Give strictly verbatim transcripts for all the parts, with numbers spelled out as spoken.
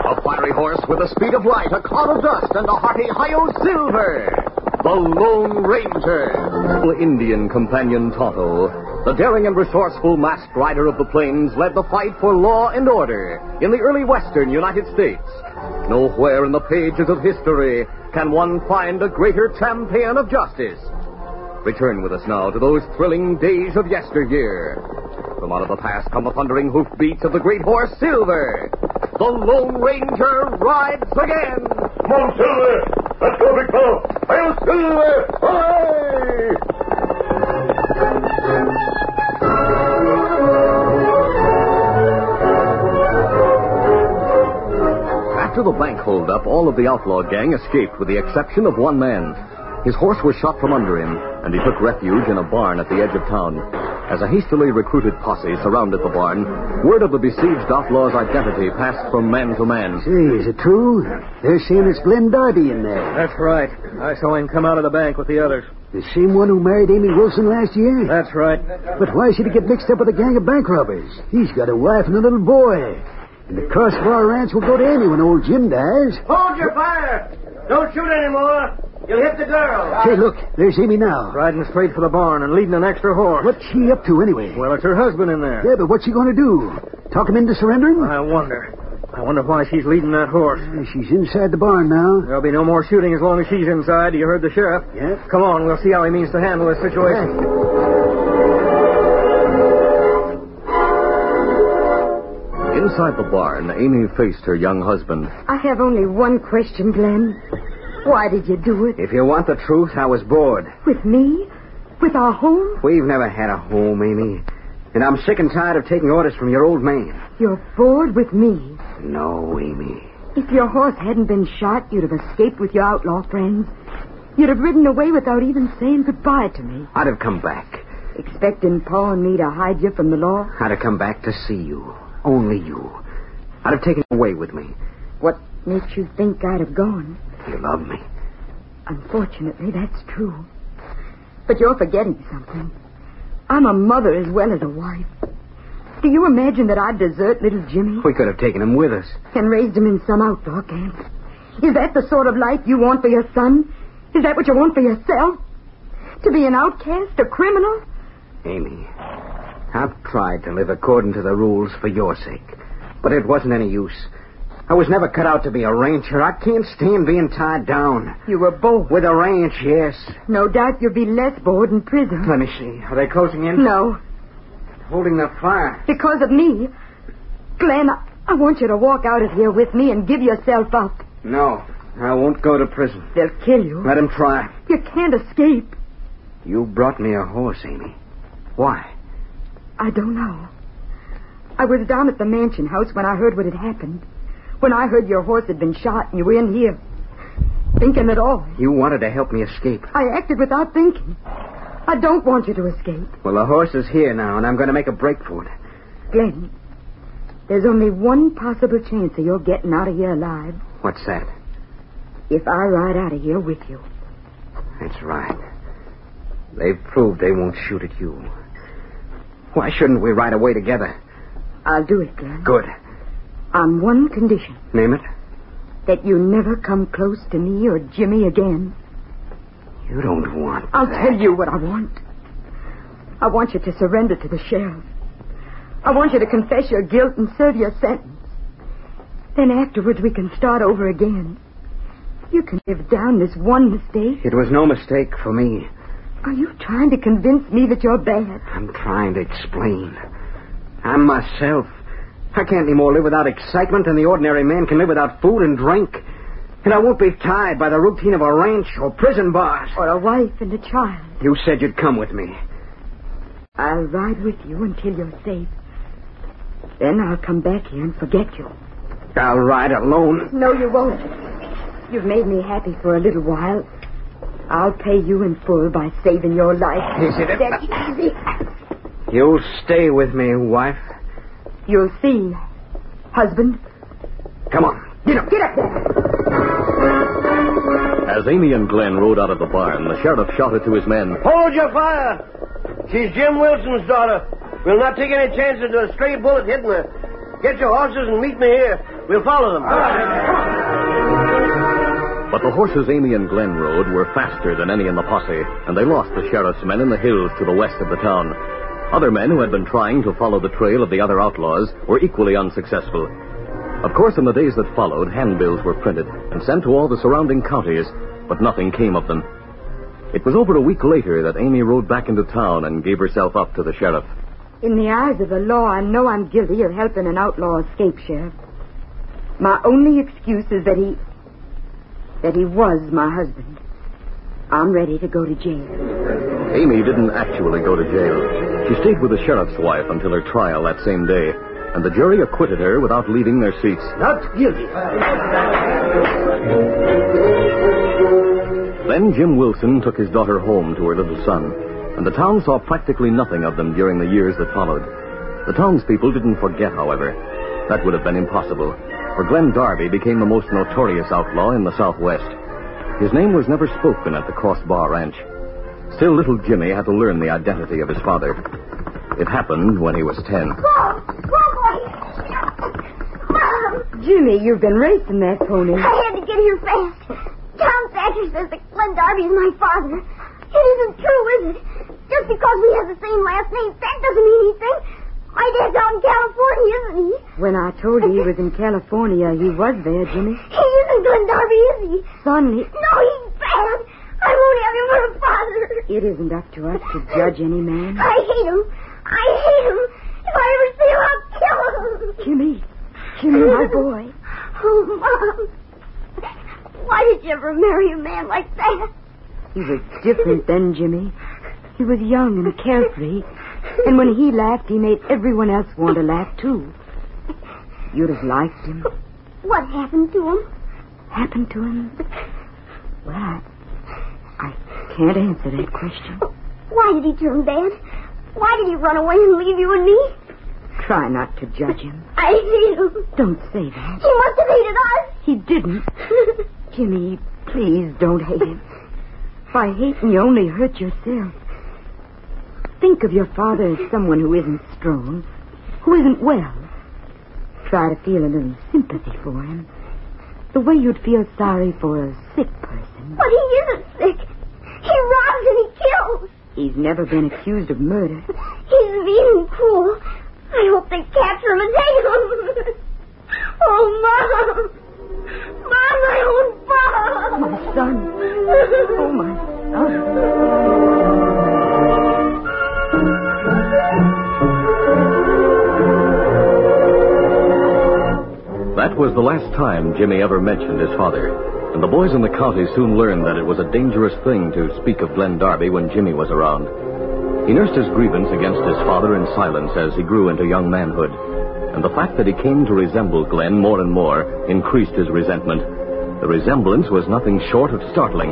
A fiery horse with the speed of light, a cloud of dust, and a hearty Hi-Yo Silver. The Lone Ranger. Indian companion Tonto, the daring and resourceful masked rider of the plains, led the fight for law and order in the early western United States. Nowhere in the pages of history can one find a greater champion of justice. Return with us now to those thrilling days of yesteryear. From out of the past come the thundering hoofbeats of the great horse Silver. The Lone Ranger rides again. Come on, Silver. Let's go, big fellow. Hail, Silver! Hooray! After the bank holdup, all of the outlaw gang escaped with the exception of one man. His horse was shot from under him, and he took refuge in a barn at the edge of town. As a hastily recruited posse surrounded the barn, word of the besieged outlaw's identity passed from man to man. Say, is it true? They're saying it's Glenn Darby in there. That's right. I saw him come out of the bank with the others. The same one who married Amy Wilson last year? That's right. But why should he get mixed up with a gang of bank robbers? He's got a wife and a little boy. And the Crossbar Ranch will go to Amy when old Jim dies. Hold your fire! Don't shoot anymore. You'll hit the girl. Hey, look, there's Amy now. Riding straight for the barn and leading an extra horse. What's she up to anyway? Well, it's her husband in there. Yeah, but what's she going to do? Talk him into surrendering? I wonder. I wonder why she's leading that horse. Uh, she's inside the barn now. There'll be no more shooting as long as she's inside. You heard the sheriff. Yeah. Come on, we'll see how he means to handle this situation. Right. Inside the barn, Amy faced her young husband. I have only one question, Glenn. Why did you do it? If you want the truth, I was bored. With me? With our home? We've never had a home, Amy. And I'm sick and tired of taking orders from your old man. You're bored with me. No, Amy. If your horse hadn't been shot, you'd have escaped with your outlaw friends. You'd have ridden away without even saying goodbye to me. I'd have come back. Expecting Pa and me to hide you from the law? I'd have come back to see you. Only you. I'd have taken you away with me. What makes you think I'd have gone? You love me. Unfortunately, that's true. But you're forgetting something. I'm a mother as well as a wife. Do you imagine that I'd desert little Jimmy? We could have taken him with us. And raised him in some outlaw camp. Is that the sort of life you want for your son? Is that what you want for yourself? To be an outcast, a criminal? Amy, I've tried to live according to the rules for your sake. But it wasn't any use. I was never cut out to be a rancher. I can't stand being tied down. You were bored. With a ranch, yes. No doubt you'll be less bored in prison. Let me see. Are they closing in? No. Holding the fire. Because of me. Glenn, I, I want you to walk out of here with me and give yourself up. No, I won't go to prison. They'll kill you. Let them try. You can't escape. You brought me a horse, Amy. Why? I don't know. I was down at the mansion house when I heard what had happened. When I heard your horse had been shot and you were in here. Thinking at all. You wanted to help me escape. I acted without thinking. I don't want you to escape. Well, the horse is here now, and I'm going to make a break for it. Glenn, there's only one possible chance of your getting out of here alive. What's that? If I ride out of here with you. That's right. They've proved they won't shoot at you. Why shouldn't we ride away together? I'll do it, Glenn. Good. On one condition. Name it? That you never come close to me or Jimmy again. You don't want I'll that. tell you what I want. I want you to surrender to the sheriff. I want you to confess your guilt and serve your sentence. Then afterwards we can start over again. You can live down this one mistake. It was no mistake for me. Are you trying to convince me that you're bad? I'm trying to explain. I'm myself. I can't anymore live without excitement, and the ordinary man can live without food and drink. And I won't be tied by the routine of a ranch or prison bars. Or a wife and a child. You said you'd come with me. I'll ride with you until you're safe. Then I'll come back here and forget you. I'll ride alone. No, you won't. You've made me happy for a little while. I'll pay you in full by saving your life. Is it? That's easy. You'll stay with me, wife. You'll see, husband. Come on. Get up. Get up there. As Amy and Glenn rode out of the barn, the sheriff shouted to his men, Hold your fire. She's Jim Wilson's daughter. We'll not take any chances of a stray bullet hitting her. Get your horses and meet me here. We'll follow them. But the horses Amy and Glenn rode were faster than any in the posse, and they lost the sheriff's men in the hills to the west of the town. Other men who had been trying to follow the trail of the other outlaws were equally unsuccessful. Of course, in the days that followed, handbills were printed and sent to all the surrounding counties, but nothing came of them. It was over a week later that Amy rode back into town and gave herself up to the sheriff. In the eyes of the law, I know I'm guilty of helping an outlaw escape, Sheriff. My only excuse is that he... that he was my husband. I'm ready to go to jail. Amy didn't actually go to jail. She stayed with the sheriff's wife until her trial that same day, and the jury acquitted her without leaving their seats. Not guilty. Then Jim Wilson took his daughter home to her little son, and the town saw practically nothing of them during the years that followed. The townspeople didn't forget, however. That would have been impossible, for Glenn Darby became the most notorious outlaw in the Southwest. His name was never spoken at the Crossbar Ranch. Still, little Jimmy had to learn the identity of his father. It happened when he was ten. Whoa! Whoa, boy! Mom! Jimmy, you've been racing that pony. I had to get here fast. Tom Thatcher says that Glenn Darby is my father. It isn't true, is it? Just because we have the same last name, that doesn't mean anything. My dad's out in California, isn't he? When I told you he was in California, he was there, Jimmy. He isn't Glenn Darby, is he? Son, he... No, he's bad. I won't have him for a father. It isn't up to us to judge any man. I hate him. I hate him. If I ever see him, I'll kill him. Jimmy. Jimmy, my boy. Oh, Mom. Why did you ever marry a man like that? He was different then, Jimmy. He was young and carefree. And when he laughed, he made everyone else want to laugh, too. You'd have liked him. What happened to him? Happened to him? Well, I, I can't answer that question. Why did he turn bad? Why did he run away and leave you and me? Try not to judge him. I hate him. Don't say that. He must have hated us. He didn't. Jimmy, please don't hate him. By hating, you only hurt yourself. Think of your father as someone who isn't strong, who isn't well. Try to feel a little sympathy for him. The way you'd feel sorry for a sick person. But he isn't sick. He robs and he kills. He's never been accused of murder. He's mean and cruel. I hope they capture him and take him. Oh, Mom. Mom, my own Mom. My son. Oh, my son. That was the last time Jimmy ever mentioned his father, and the boys in the county soon learned that it was a dangerous thing to speak of Glenn Darby when Jimmy was around. He nursed his grievance against his father in silence as he grew into young manhood, and the fact that he came to resemble Glenn more and more increased his resentment. The resemblance was nothing short of startling.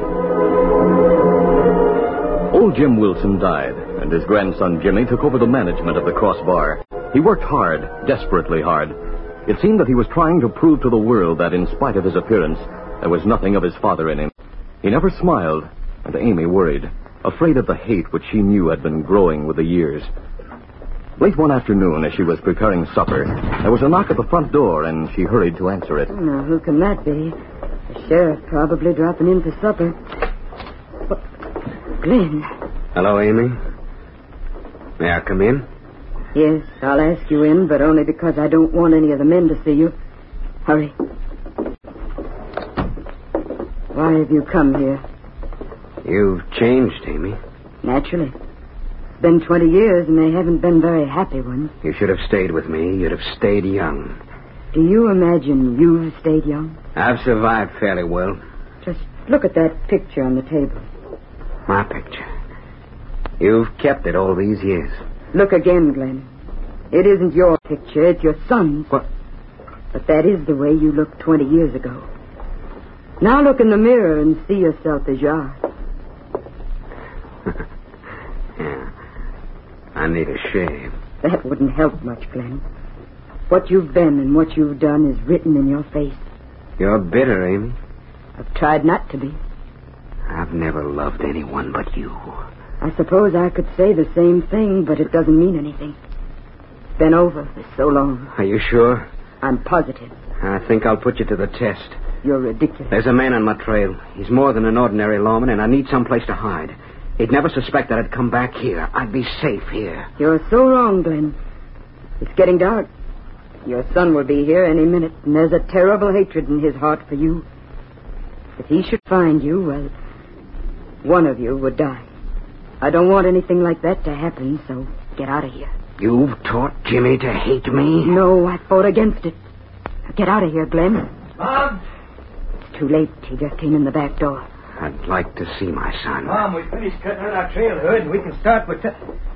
Old Jim Wilson died, and his grandson Jimmy took over the management of the Crossbar. He worked hard, desperately hard. It seemed that he was trying to prove to the world that in spite of his appearance, there was nothing of his father in him. He never smiled, and Amy worried, afraid of the hate which she knew had been growing with the years. Late one afternoon, as she was preparing supper, there was a knock at the front door, and she hurried to answer it. Now, who can that be? The sheriff probably dropping in for supper. What? Glenn. Hello, Amy. May I come in? Yes, I'll ask you in, but only because I don't want any of the men to see you. Hurry. Why have you come here? You've changed, Amy. Naturally. It's been twenty years, and they haven't been very happy ones. You should have stayed with me. You'd have stayed young. Do you imagine you've stayed young? I've survived fairly well. Just look at that picture on the table. My picture. You've kept it all these years. Look again, Glenn. It isn't your picture, it's your son's. What? But that is the way you looked twenty years ago. Now look in the mirror and see yourself as you are. Yeah. I need a shave. That wouldn't help much, Glenn. What you've been and what you've done is written in your face. You're bitter, Amy. I've tried not to be. I've never loved anyone but you. I suppose I could say the same thing, but it doesn't mean anything. It's been over for so long. Are you sure? I'm positive. I think I'll put you to the test. You're ridiculous. There's a man on my trail. He's more than an ordinary lawman, and I need some place to hide. He'd never suspect that I'd come back here. I'd be safe here. You're so wrong, Glenn. It's getting dark. Your son will be here any minute, and there's a terrible hatred in his heart for you. If he should find you, well, one of you would die. I don't want anything like that to happen, so get out of here. You've taught Jimmy to hate me? No, I fought against it. Now get out of here, Glenn. Mom? It's too late. He just came in the back door. I'd like to see my son. Mom, we finished cutting out our trail hood, and we can start with... T-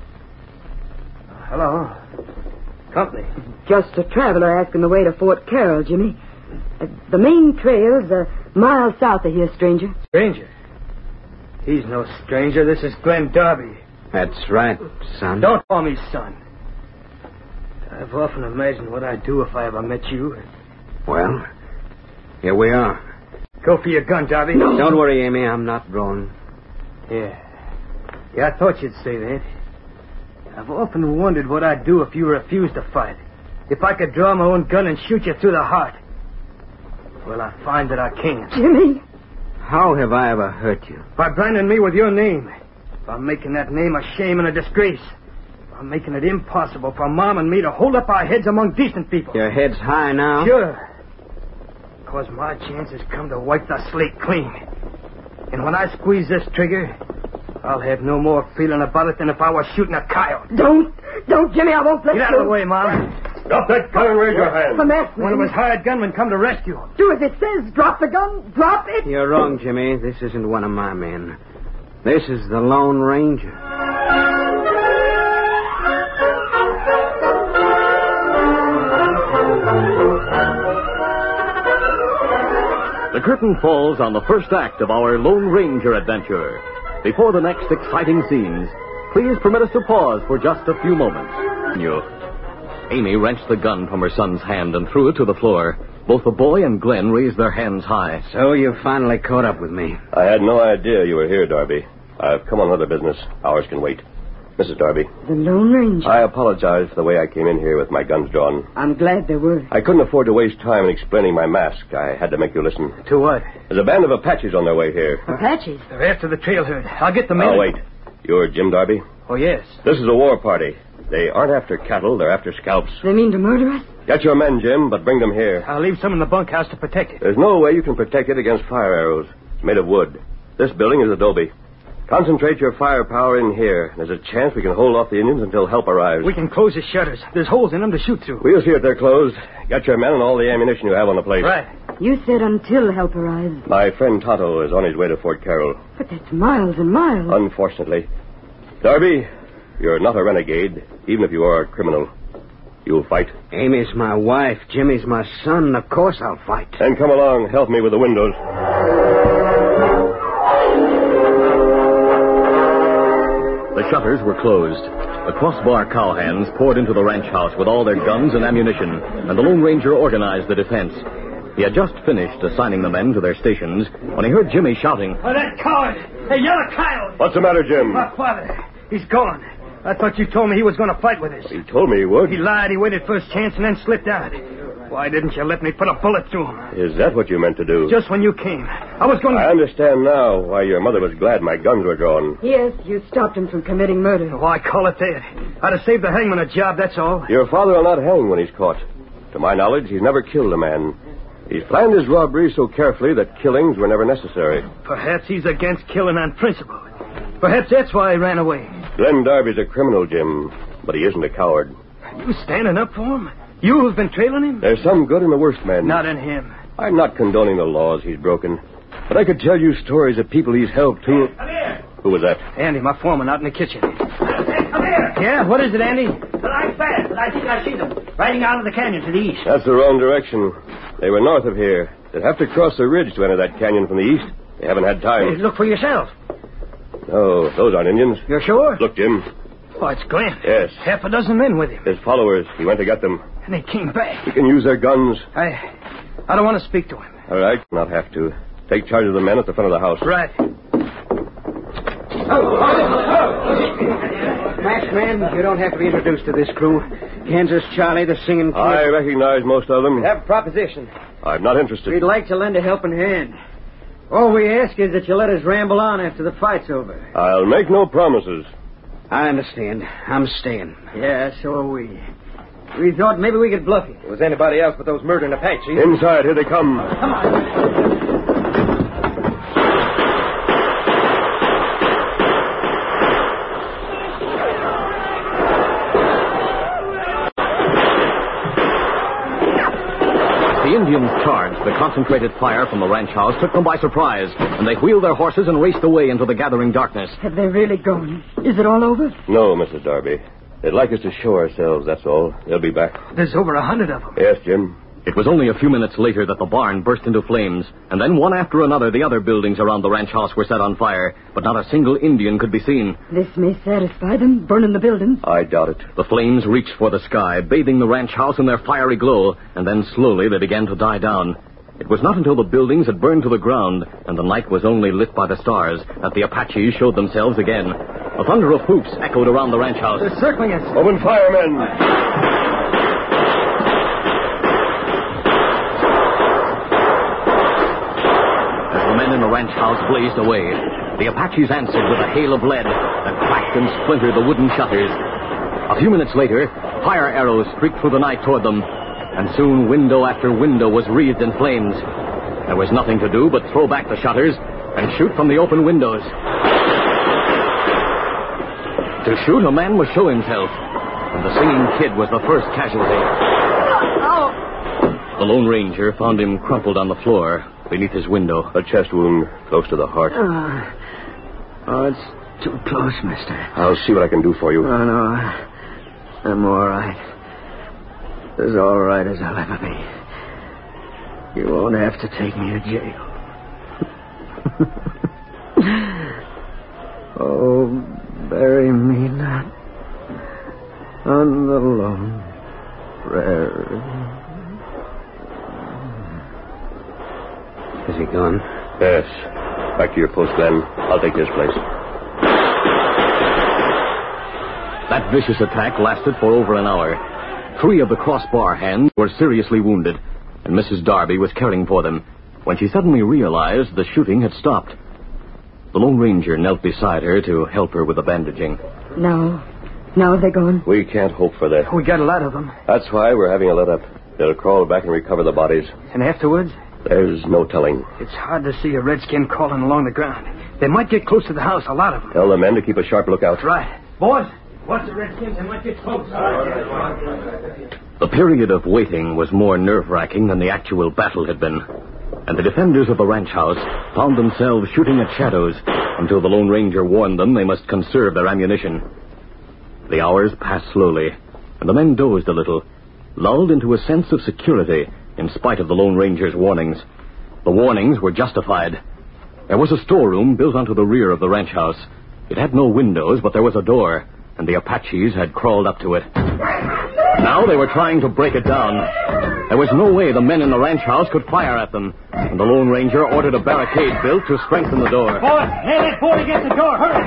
Hello. Company. Just a traveler asking the way to Fort Carroll, Jimmy. Uh, the main trail's a mile south of here, stranger. Stranger? He's no stranger. This is Glenn Darby. That's right, son. Don't call me son. I've often imagined what I'd do if I ever met you. Well, here we are. Go for your gun, Darby. No. Don't worry, Amy. I'm not going. Yeah. Yeah, I thought you'd say that. I've often wondered what I'd do if you refused to fight. If I could draw my own gun and shoot you through the heart. Well, I find that I can't. Jimmy! How have I ever hurt you? By branding me with your name. By making that name a shame and a disgrace. By making it impossible for Mom and me to hold up our heads among decent people. Your head's high now? Sure. Because my chance has come to wipe the slate clean. And when I squeeze this trigger, I'll have no more feeling about it than if I was shooting a coyote. Don't, don't, Jimmy, I won't let you. Get out of the way, Mom. Drop that gun and raise your hand. Some ass One of his hired gunmen come to rescue. Do as it says. Drop the gun. Drop it. You're wrong, Jimmy. This isn't one of my men. This is the Lone Ranger. The curtain falls on the first act of our Lone Ranger adventure. Before the next exciting scenes, please permit us to pause for just a few moments. You. Amy wrenched the gun from her son's hand and threw it to the floor. Both the boy and Glenn raised their hands high. So you finally caught up with me. I had no idea you were here, Darby. I've come on other business. Ours can wait. Missus Darby. The Lone Ranger. I apologize for the way I came in here with my guns drawn. I'm glad there were. I couldn't afford to waste time in explaining my mask. I had to make you listen. To what? There's a band of Apaches on their way here. Apaches? They're after the trail herd. I'll get the men. Oh, wait. You're Jim Darby? Oh, yes. This is a war party. They aren't after cattle. They're after scalps. They mean to murder us? Get your men, Jim, but bring them here. I'll leave some in the bunkhouse to protect it. There's no way you can protect it against fire arrows. It's made of wood. This building is adobe. Concentrate your firepower in here. There's a chance we can hold off the Indians until help arrives. We can close the shutters. There's holes in them to shoot through. We'll see if they're closed. Get your men and all the ammunition you have on the place. Right. You said until help arrives. My friend Tonto is on his way to Fort Carroll. But that's miles and miles. Unfortunately. Darby, you're not a renegade, even if you are a criminal. You'll fight. Amy's my wife. Jimmy's my son. Of course I'll fight. Then come along. Help me with the windows. The shutters were closed. The crossbar cowhands poured into the ranch house with all their guns and ammunition, and the Lone Ranger organized the defense. He had just finished assigning the men to their stations when he heard Jimmy shouting, Oh, that coward! Hey, yellow coyote! What's the matter, Jim? My father. He's gone. I thought you told me he was going to fight with us. He told me he would. He lied. He waited for his chance and then slipped out. Why didn't you let me put a bullet through him? Is that what you meant to do? Just when you came. I was going to... I understand now why your mother was glad my guns were drawn. Yes, you stopped him from committing murder. Why call it that? I'd have saved the hangman a job, that's all. Your father will not hang when he's caught. To my knowledge, he's never killed a man. He's planned his robbery so carefully that killings were never necessary. Perhaps he's against killing on principle. Perhaps that's why he ran away. Glenn Darby's a criminal, Jim, but he isn't a coward. Are you standing up for him? You who've been trailing him? There's some good in the worst men. Not in him. I'm not condoning the laws he's broken, but I could tell you stories of people he's helped too. Come here. Who was that? Andy, my foreman, out in the kitchen. Come here. Yeah, what is it, Andy? The light's bad, but I think I see them. Riding out of the canyon to the east. That's the wrong direction. They were north of here. They'd have to cross the ridge to enter that canyon from the east. They haven't had time. Hey, look for yourself. No, those aren't Indians. You're sure? Look, Jim. Oh, it's Glenn. Yes. Half a dozen men with him. His followers. He went to get them. And they came back. He can use their guns. I... I don't want to speak to him. All right. Not have to. Take charge of the men at the front of the house. Right. Masked man, you don't have to be introduced to this crew. Kansas Charlie, the singing kid. I recognize most of them. We have a proposition. I'm not interested. We'd like to lend a helping hand. All we ask is that you let us ramble on after the fight's over. I'll make no promises. I understand. I'm staying. Yeah, so are we. We thought maybe we could bluff you. Was anybody else but those murdering Apaches? Inside, here they come. Come on. The Indians charged. The concentrated fire from the ranch house took them by surprise, and they wheeled their horses and raced away into the gathering darkness. Have they really gone? Is it all over? No, Missus Darby. They'd like us to show ourselves, that's all. They'll be back. There's over a hundred of them. Yes, Jim. It was only a few minutes later that the barn burst into flames, and then one after another the other buildings around the ranch house were set on fire, but not a single Indian could be seen. This may satisfy them, burning the buildings. I doubt it. The flames reached for the sky, bathing the ranch house in their fiery glow, and then slowly they began to die down. It was not until the buildings had burned to the ground and the night was only lit by the stars that the Apaches showed themselves again. A thunder of hoops echoed around the ranch house. They're circling us. Open fire, men. As the men in the ranch house blazed away, the Apaches answered with a hail of lead that cracked and splintered the wooden shutters. A few minutes later, fire arrows streaked through the night toward them, and soon window after window was wreathed in flames. There was nothing to do but throw back the shutters and shoot from the open windows. To shoot, a man must show himself, and the singing kid was the first casualty. The Lone Ranger found him crumpled on the floor beneath his window. A chest wound close to the heart. Uh, oh, it's too close, mister. I'll see what I can do for you. Oh, no. I'm all right. As all right as I'll ever be. You won't have to take me to jail. Oh, bury me not on the lone prairie. Is he gone? Yes. Back to your post, Glenn. I'll take his place. That vicious attack lasted for over an hour. Three of the crossbar hands were seriously wounded, and Missus Darby was caring for them when she suddenly realized the shooting had stopped. The Lone Ranger knelt beside her to help her with the bandaging. Now, now they're gone. We can't hope for that. We got a lot of them. That's why we're having a let up. They'll crawl back and recover the bodies. And afterwards? There's no telling. It's hard to see a redskin crawling along the ground. They might get close to the house, a lot of them. Tell the men to keep a sharp lookout. That's right. Boys, watch the redskins. They might get close. The period of waiting was more nerve-wracking than the actual battle had been, and the defenders of the ranch house found themselves shooting at shadows until the Lone Ranger warned them they must conserve their ammunition. The hours passed slowly, and the men dozed a little, lulled into a sense of security in spite of the Lone Ranger's warnings. The warnings were justified. There was a storeroom built onto the rear of the ranch house. It had no windows, but there was a door, and the Apaches had crawled up to it. Now they were trying to break it down. There was no way the men in the ranch house could fire at them, and the Lone Ranger ordered a barricade built to strengthen the door. Boys, nail that board against the door. Hurry.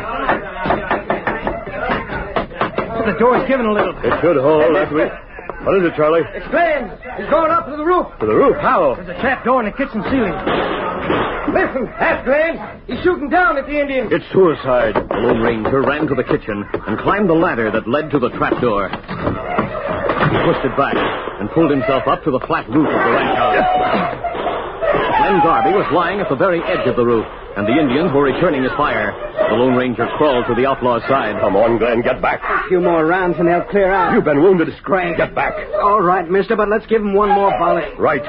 The door's giving a little. It should hold, that's it. What is it, Charlie? It's Glenn. He's going up to the roof. To the roof? How? There's a trap door in the kitchen ceiling. Listen, that's Glenn. He's shooting down at the Indians. It's suicide. The Lone Ranger ran to the kitchen and climbed the ladder that led to the trap door. He pushed it back and pulled himself up to the flat roof of the ranch house. Glenn Darby was lying at the very edge of the roof, and the Indians were returning his fire. The Lone Ranger crawled to the outlaw's side. Come on, Glenn, get back. A few more rounds and they'll clear out. You've been wounded. Scram. Get back. All right, mister, but let's give him one more volley. Right.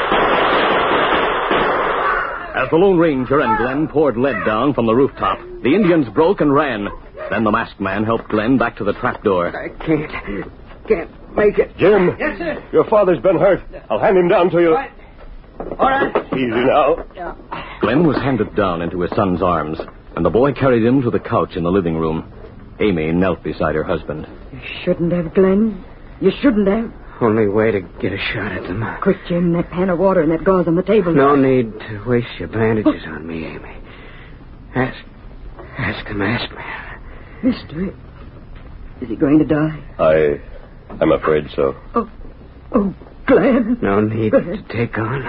As the Lone Ranger and Glenn poured lead down from the rooftop, the Indians broke and ran. Then the masked man helped Glenn back to the trapdoor. I can't. Can't make it. Jim. Yes, sir. Your father's been hurt. I'll hand him down to you. Right. All right. Easy now. Yeah. Glenn was handed down into his son's arms, and the boy carried him to the couch in the living room. Amy knelt beside her husband. You shouldn't have, Glenn. You shouldn't have. Only way to get a shot at them. Quick, Jim, that pan of water and that gauze on the table. No need to waste your bandages on me, Amy. Ask, ask the masked man. Mister, Is he going to die? I... I'm afraid so. Oh, oh, Glenn. No need to take on.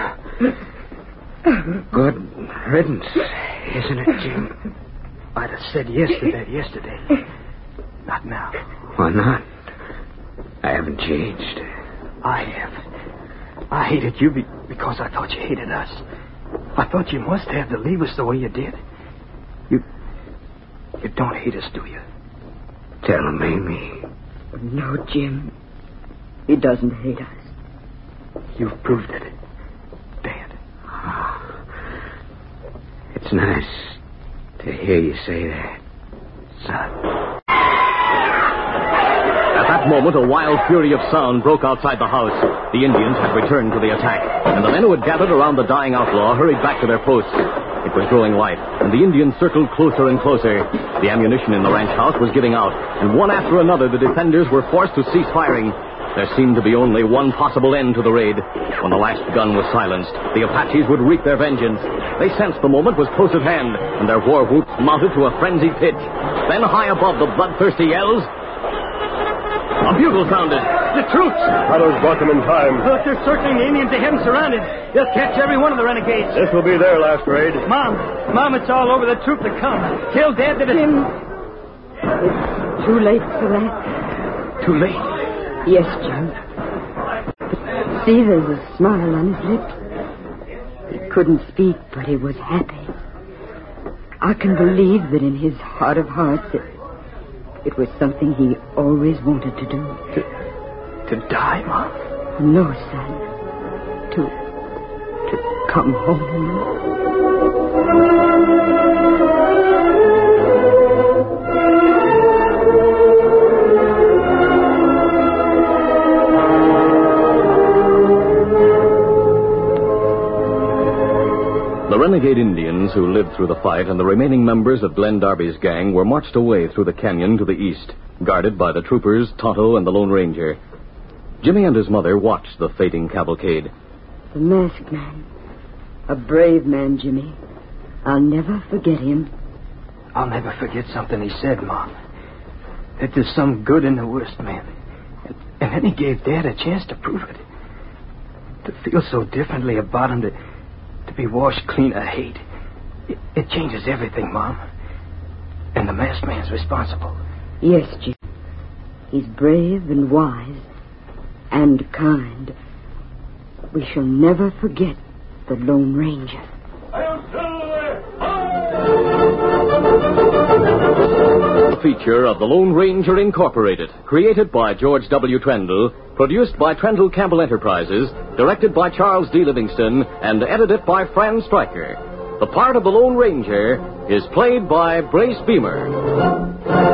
Good riddance, isn't it, Jim? I'd have said yes to that yesterday. Not now. Why not? I haven't changed. I have. I hated you be- because I thought you hated us. I thought you must have to leave us the way you did. You... You don't hate us, do you? Tell him, Amy. No, Jim. He doesn't hate us. You've proved it, Dad. Oh, it's nice to hear you say that, son. At that moment, a wild fury of sound broke outside the house. The Indians had returned to the attack, and the men who had gathered around the dying outlaw hurried back to their posts. It was growing light, and the Indians circled closer and closer. The ammunition in the ranch house was giving out, and one after another the defenders were forced to cease firing. There seemed to be only one possible end to the raid. When the last gun was silenced, the Apaches would wreak their vengeance. They sensed the moment was close at hand, and their war whoops mounted to a frenzied pitch. Then high above the bloodthirsty yells, a bugle sounded. The troops! Others brought them in time. Look, they're circling the Indians. They have them surrounded. They'll catch every one of the renegades. This will be their last raid. Mom, Mom, it's all over. The troop to come. Tell Dad that it's... Jim, it's too late for that. Too late? Yes, Jim. But see, there's a smile on his lips. He couldn't speak, but he was happy. I can believe that in his heart of hearts it, it was something he always wanted to do. To, to die, Mom? No, son. To, to come home. The renegade Indians who lived through the fight and the remaining members of Glen Darby's gang were marched away through the canyon to the east, guarded by the troopers, Tonto, and the Lone Ranger. Jimmy and his mother watched the fading cavalcade. The masked man. A brave man, Jimmy. I'll never forget him. I'll never forget something he said, Mom. That there's some good in the worst man. And, and then he gave Dad a chance to prove it. To feel so differently about him, to, to be washed clean of hate. It, it changes everything, Mom. And the masked man's responsible. Yes, Jim. He's brave and wise and kind. We shall never forget the Lone Ranger. A feature of the Lone Ranger Incorporated, created by George W. Trendle, produced by Trendle Campbell Enterprises, directed by Charles D. Livingston, and edited by Fran Stryker. The part of the Lone Ranger is played by Brace Beamer.